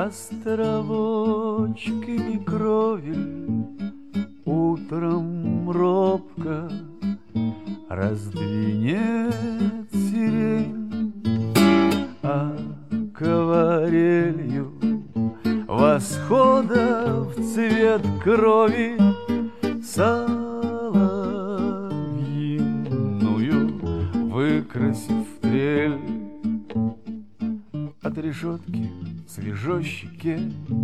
островочками кровель утром робко раздвинет сирень, а акварелью восхода в цвет крови соловьиную выкрасив трель. От решетки свежо щеке,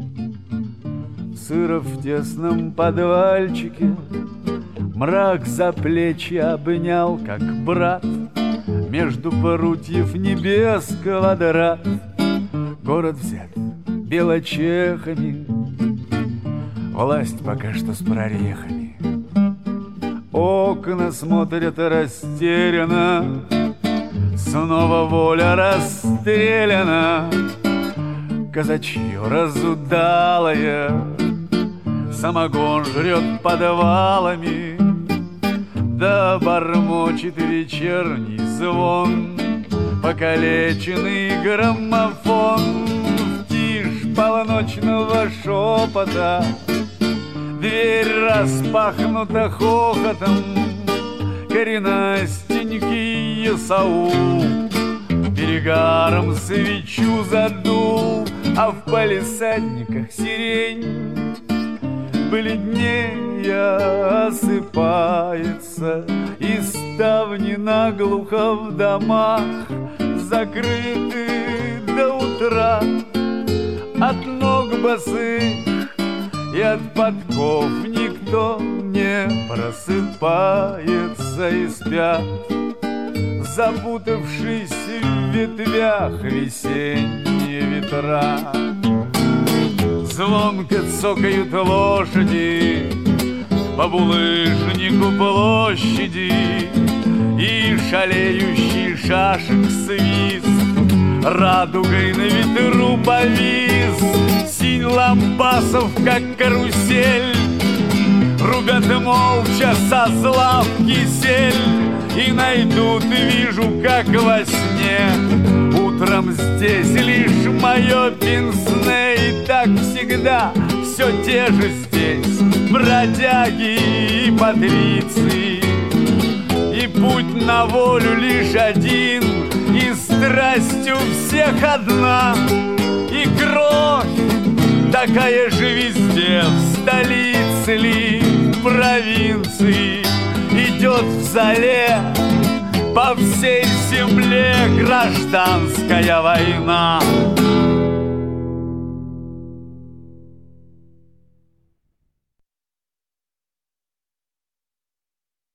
сыро в тесном подвальчике, мрак за плечи обнял, как брат, между прутьев небес квадрат. Город взят белочехами, власть пока что с прорехами. Окна смотрят растерянно, снова воля расстреляна. Казачье разудалое самогон жрет подвалами, да бормочет вечерний звон покалеченный граммофон. В тишь полночного шепота дверь распахнута хохотом. Коренастенький Исаул перегаром свечу задул, а в палисадниках сирень бледнее осыпается, и ставни наглухо в домах закрыты до утра. От ног босых и от подков никто не просыпается, и спят, запутавшись в ветвях, весенние ветра. Звонко цокают лошади по булыжнику площади, и шалеющий шашек свист радугой на ветру повис. Синь лампасов, как карусель, рубят молча со зла в кисель, и найдут, вижу, как во сне. Утром здесь лишь мое пенсне, и так всегда все те же здесь бродяги и патриции. И путь на волю лишь один, и страсть у всех одна, и кровь такая же везде, в столице ли, в провинции. Идет в зале по всей земле гражданская война.